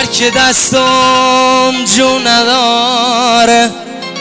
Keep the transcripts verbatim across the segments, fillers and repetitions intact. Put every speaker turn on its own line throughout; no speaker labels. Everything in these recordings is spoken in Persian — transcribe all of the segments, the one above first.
که دستم جو نداره،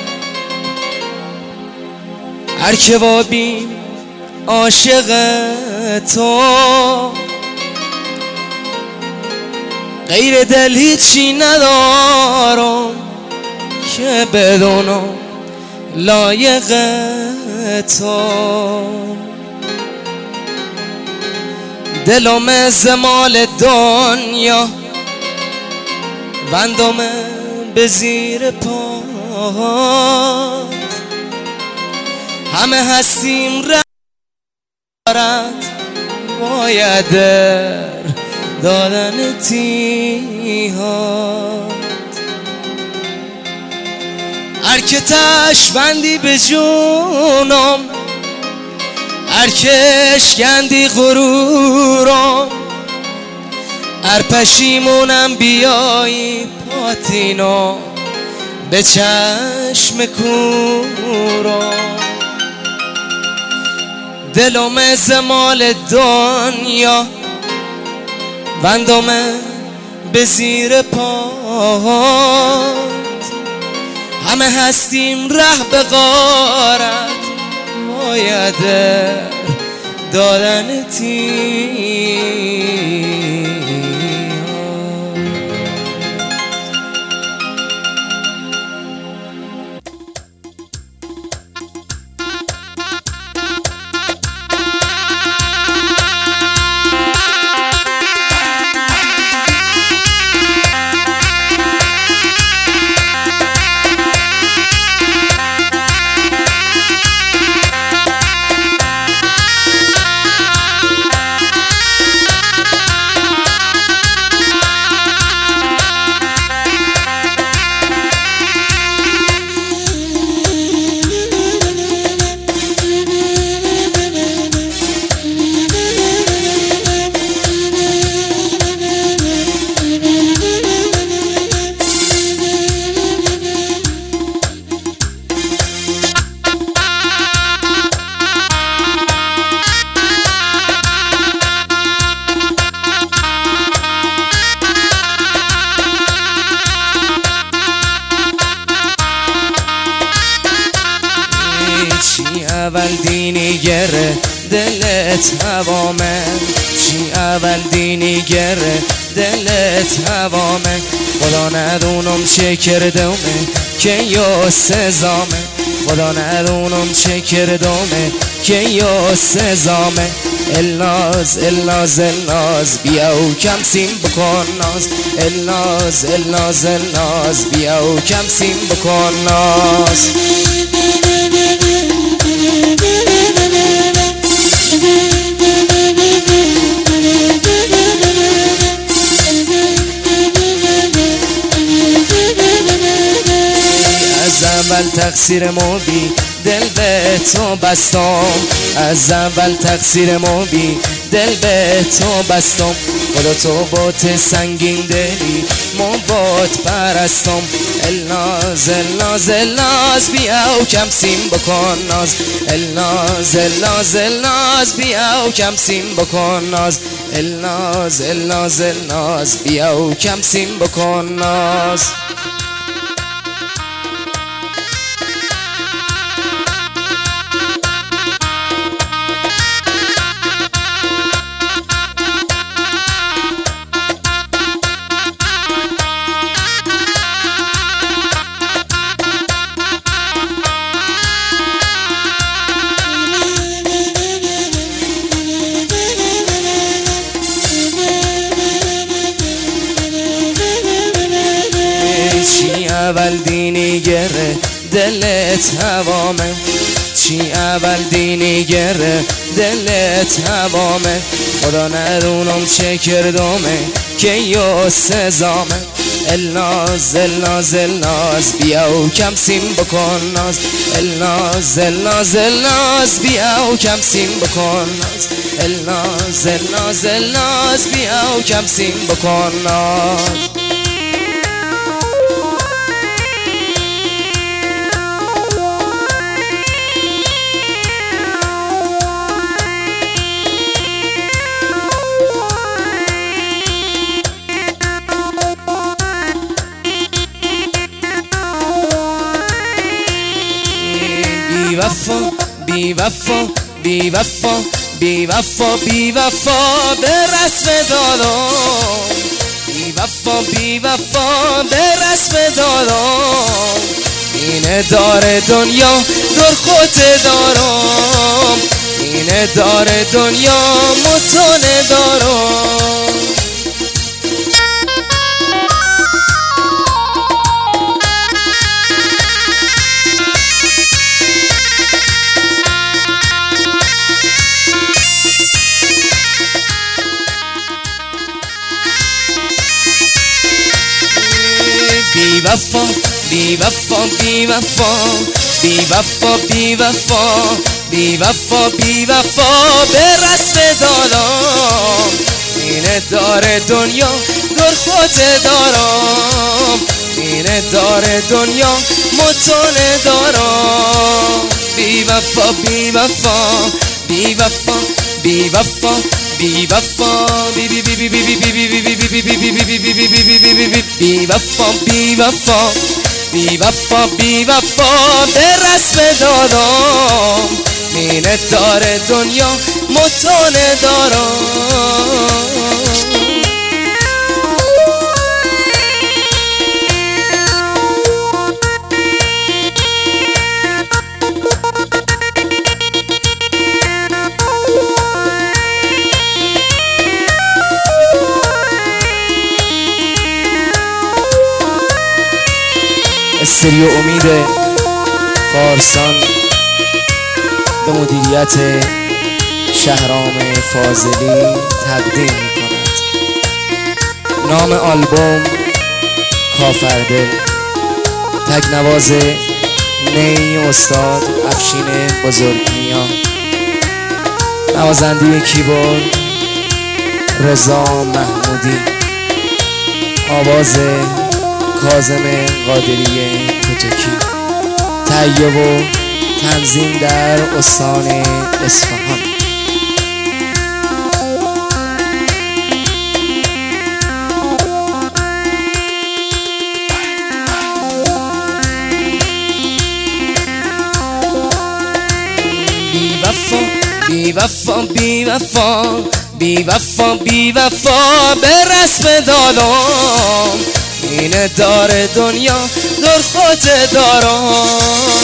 هر که وابی عاشق تو، غیر دل هیچی ندارم که بدونم لایق تو. دلم از مال دنیا بندم به زیر پات، همه هستیم رد باید دادن تیهات. هر که تشبندی به جونم، هر که اشکندی غرورم، هر پشیمونم بیایی پاتینو به چشم کورم. دلم از مال دنیا بندم به زیر پات، همه هستیم ره به غارت باید دادن تیهات. اول دینی گره دلت هوامه، چی اول دینی گره دلت هوامه، خدا ندونم چه کردمه که یا سزامه، خدا ندونم چه کردمه که یا سزامه. الناز الناز الناز بیا و کم سیم بکن ناز، الناز الناز الناز بیا و کم سیم بکن ناز. از اول تقصیر ما بی دل به تو بستم، از اول تقصیر ما بی دل به تو بستم، خدا تو بات سنگین دلی ما بات پرستم. الناز الناز الناز بیا و کم سیم بکن ناز، الناز الناز الناز بیا و کم سیم بکن ناز، الناز الناز الناز بیا و کم سیم بکن ناز. اول دینی گره دلت هوامه، چی اول دینی گره دلت هوامه، خدا ندونم چه کردمه که یا سزامه. الناز الناز الناز بیا و کم سیم بکن ناز، الناز الناز الناز بیا و کم سیم بکن ناز، الناز الناز الناز بیا و کم سیم بکن ناز. وفا بی وفا بی وفا بی وفا به رسم دادم بی وفا بی وفا به رسم دادم اینه دار دنیا در خود دارم اینه دار دنیا متونه دارم بی وفا بی وفا بی وفا بی وفا بی وفا بی وفا بی وفا به رسم دادم اینه دار دنیا در خود دارم اینه دار دنیا متونه دارم بی وفا بی وفا بی وفا بی وفا بی وفا بی بی بی بی بی بی بی بی بی بی بی وفا بی وفا بی وفا بی وفا به رسم دادم اینه دار دنیا متونه دارم استریو امید فارسان به مدیریت شهرام فاضلی تقدیم می کند. نام آلبوم کافردل، تکنواز نی استاد افشین بزرگنیا، نوازنده کیبورد رضا محمودی، آواز کاظم قادری کوچکی، تهیه و تنظیم در استان اصفهان. بی وفا بی وفا بی وفا بی وفا بی وفا به رسم دادم اینه دار دنیا در خود دارم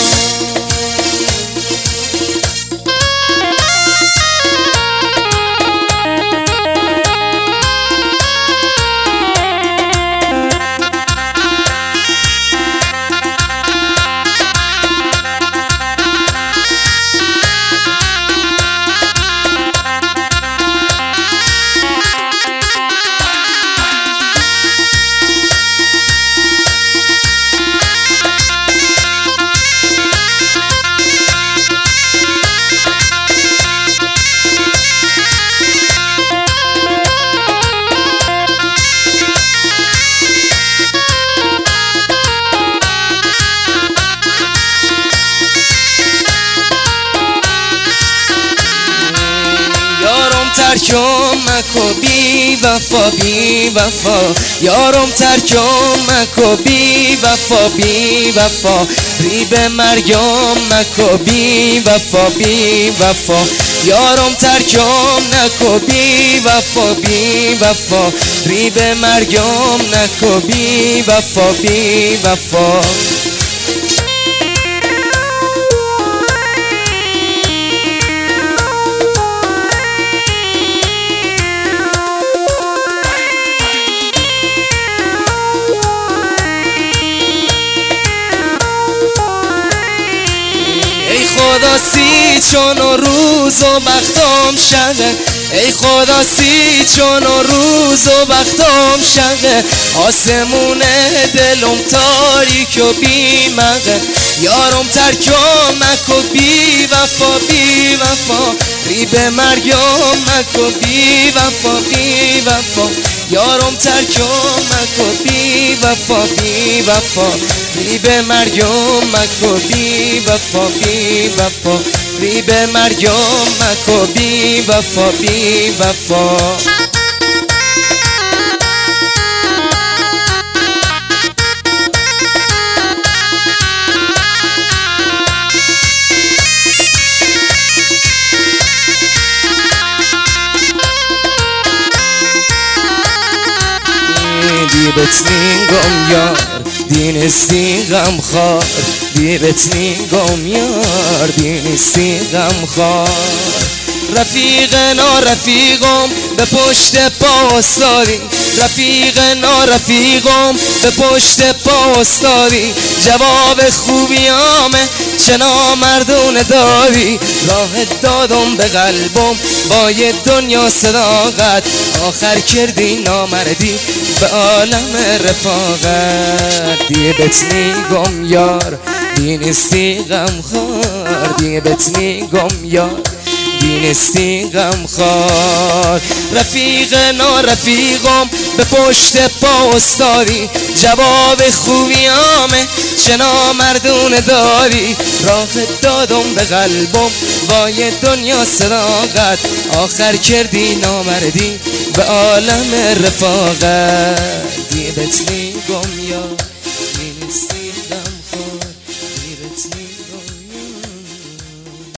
ترکم مکو بی وفا بی وفا یارم ترکم مکو بی وفا بی وفا ریب مرگم مکو بی وفا بی وفا یارم ترکم نکو بی وفا بی وفا ریب مرگم نکو بی وفا بی وفا خدا سی چون و روز و بختم شده ای خدا سی چون و روز و بختم شده آسمون دلم تاریک و بی مغه یارم ترکم مکو بی وفا بی وفا ریب مرگم مکو بی وفا بی وفا یارم ترکم مکو بی وفا بی وفا ریب مرگم مکو بی وفا بی وفا ریب مرگم مکو بی وفا بی وفا دی بتنی گم یار دی نیستی غم خار دی بتنی گم یار دی نیستی غم خار رفیق نارفیقم به پشت پا استادی رفیق نارفیقم به پشت پا استادی جواب خوبیامه چه نامردونه دادی راه دادم به قلبم با یه دنیا صداقت آخر کردی نامردی به عالم رفاقت دیگه بتنی گم یار دی نیستی غم خار دیگه بتنی گم یار دی نیستی غم خار رفیق نارفیقم به پشت پا استادی جواب خوبیامه چه نامردونه دادی راه دادم به قلبم با یه دنیا صداقت آخر کردی نامردی به عالم رفاقت دی بتنی گم